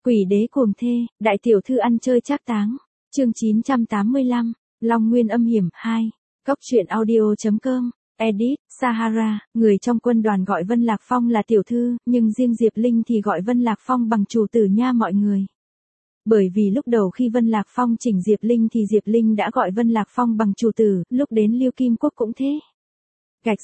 Quỷ đế cuồng thê, đại tiểu thư ăn chơi trác táng. Chương 985, Long Nguyên âm hiểm 2. Góc truyện audio.com. Edit, Sahara, người trong quân đoàn gọi Vân Lạc Phong là tiểu thư, nhưng riêng Diệp Linh thì gọi Vân Lạc Phong bằng chủ tử nha mọi người. Bởi vì lúc đầu khi Vân Lạc Phong chỉnh Diệp Linh thì Diệp Linh đã gọi Vân Lạc Phong bằng chủ tử, lúc đến Liêu Kim Quốc cũng thế. Gạch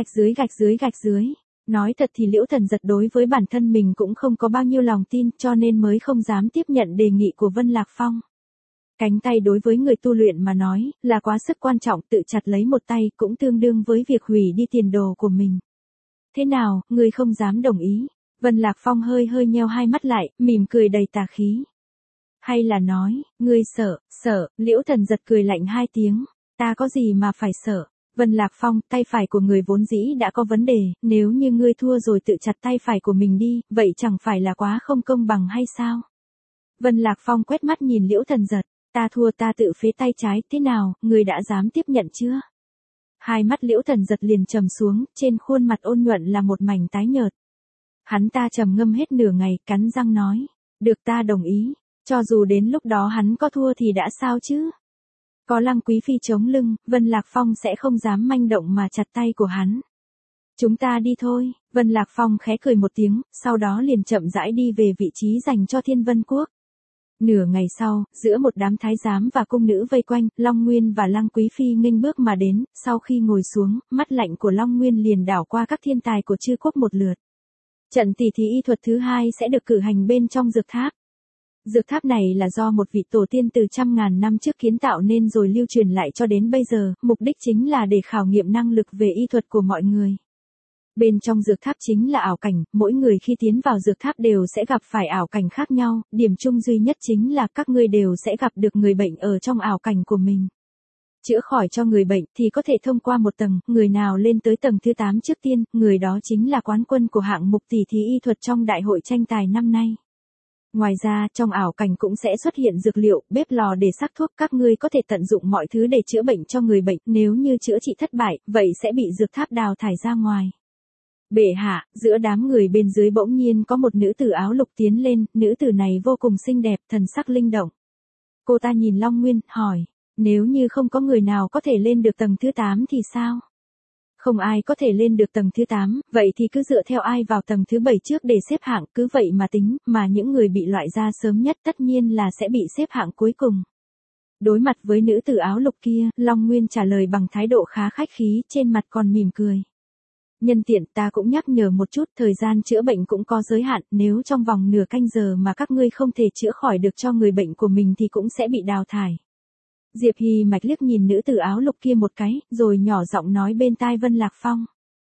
dưới. Nói thật thì Liễu Thần Giật đối với bản thân mình cũng không có bao nhiêu lòng tin cho nên mới không dám tiếp nhận đề nghị của Vân Lạc Phong. Cánh tay đối với người tu luyện mà nói là quá sức quan trọng, tự chặt lấy một tay cũng tương đương với việc hủy đi tiền đồ của mình. Thế nào, ngươi không dám đồng ý? Vân Lạc Phong hơi nheo hai mắt lại, mỉm cười đầy tà khí. Hay là nói, ngươi sợ, Liễu Thần Giật cười lạnh hai tiếng, ta có gì mà phải sợ? Vân Lạc Phong, tay phải của người vốn dĩ đã có vấn đề, nếu như ngươi thua rồi tự chặt tay phải của mình đi, vậy chẳng phải là quá không công bằng hay sao? Vân Lạc Phong quét mắt nhìn Liễu Thần Giật, ta thua ta tự phế tay trái, thế nào, ngươi đã dám tiếp nhận chưa? Hai mắt Liễu Thần Giật liền trầm xuống, trên khuôn mặt ôn nhuận là một mảnh tái nhợt. Hắn ta trầm ngâm hết nửa ngày, cắn răng nói, được ta đồng ý, cho dù đến lúc đó hắn có thua thì đã sao chứ? Có Lăng Quý Phi chống lưng, Vân Lạc Phong sẽ không dám manh động mà chặt tay của hắn. Chúng ta đi thôi, Vân Lạc Phong khẽ cười một tiếng, sau đó liền chậm rãi đi về vị trí dành cho Thiên Vân Quốc. Nửa ngày sau, giữa một đám thái giám và cung nữ vây quanh, Long Nguyên và Lăng Quý Phi nghênh bước mà đến, sau khi ngồi xuống, mắt lạnh của Long Nguyên liền đảo qua các thiên tài của chư quốc một lượt. Trận tỷ thí y thuật thứ 2 sẽ được cử hành bên trong dược tháp. Dược tháp này là do một vị tổ tiên từ trăm ngàn năm trước kiến tạo nên rồi lưu truyền lại cho đến bây giờ, mục đích chính là để khảo nghiệm năng lực về y thuật của mọi người. Bên trong dược tháp chính là ảo cảnh, mỗi người khi tiến vào dược tháp đều sẽ gặp phải ảo cảnh khác nhau, điểm chung duy nhất chính là các ngươi đều sẽ gặp được người bệnh ở trong ảo cảnh của mình. Chữa khỏi cho người bệnh thì có thể thông qua một tầng, người nào lên tới tầng thứ 8 trước tiên, người đó chính là quán quân của hạng mục tỷ thí y thuật trong đại hội tranh tài năm nay. Ngoài ra, trong ảo cảnh cũng sẽ xuất hiện dược liệu, bếp lò để sắc thuốc, các ngươi có thể tận dụng mọi thứ để chữa bệnh cho người bệnh, nếu như chữa trị thất bại, vậy sẽ bị dược tháp đào thải ra ngoài. Bệ hạ, giữa đám người bên dưới bỗng nhiên có một nữ tử áo lục tiến lên, nữ tử này vô cùng xinh đẹp, thần sắc linh động. Cô ta nhìn Long Nguyên, hỏi, nếu như không có người nào có thể lên được tầng thứ 8 thì sao? Không ai có thể lên được tầng thứ 8, vậy thì cứ dựa theo ai vào tầng thứ 7 trước để xếp hạng, cứ vậy mà tính, mà những người bị loại ra sớm nhất tất nhiên là sẽ bị xếp hạng cuối cùng. Đối mặt với nữ tử áo lục kia, Long Nguyên trả lời bằng thái độ khá khách khí, trên mặt còn mỉm cười. Nhân tiện ta cũng nhắc nhở một chút, thời gian chữa bệnh cũng có giới hạn, nếu trong vòng nửa canh giờ mà các ngươi không thể chữa khỏi được cho người bệnh của mình thì cũng sẽ bị đào thải. Diệp Hì Mạch liếc nhìn nữ tử áo lục kia một cái, rồi nhỏ giọng nói bên tai Vân Lạc Phong.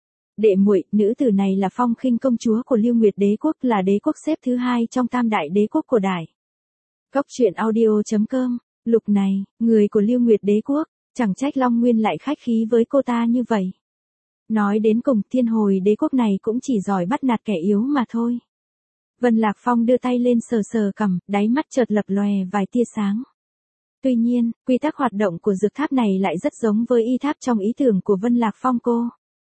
Đệ muội, nữ tử này là Phong Khinh công chúa của Liêu Nguyệt đế quốc, là đế quốc xếp thứ 2 trong tam đại đế quốc của Đại. Góc truyện audio.com. Lục này, người của Liêu Nguyệt đế quốc, chẳng trách Long Nguyên lại khách khí với cô ta như vậy. Nói đến cùng, Thiên Hồi đế quốc này cũng chỉ giỏi bắt nạt kẻ yếu mà thôi. Vân Lạc Phong đưa tay lên sờ cằm, đáy mắt chợt lập lòe vài tia sáng. Tuy nhiên, quy tắc hoạt động của dược tháp này lại rất giống với y tháp trong ý tưởng của Vân Lạc Phong cô.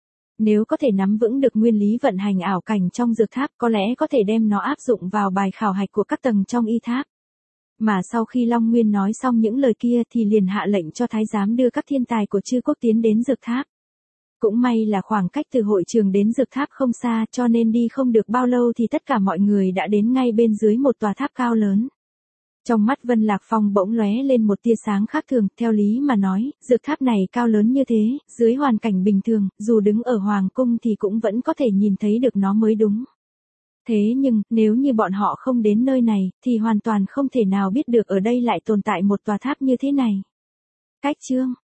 Nếu có thể nắm vững được nguyên lý vận hành ảo cảnh trong dược tháp, có lẽ có thể đem nó áp dụng vào bài khảo hạch của các tầng trong y tháp. Mà sau khi Long Nguyên nói xong những lời kia thì liền hạ lệnh cho thái giám đưa các thiên tài của chư quốc tiến đến dược tháp. Cũng may là khoảng cách từ hội trường đến dược tháp không xa, cho nên đi không được bao lâu thì tất cả mọi người đã đến ngay bên dưới một tòa tháp cao lớn. Trong mắt Vân Lạc Phong bỗng lóe lên một tia sáng khác thường, theo lý mà nói, dược tháp này cao lớn như thế, dưới hoàn cảnh bình thường, dù đứng ở hoàng cung thì cũng vẫn có thể nhìn thấy được nó mới đúng. Thế nhưng, nếu như bọn họ không đến nơi này, thì hoàn toàn không thể nào biết được ở đây lại tồn tại một tòa tháp như thế này. Cách chương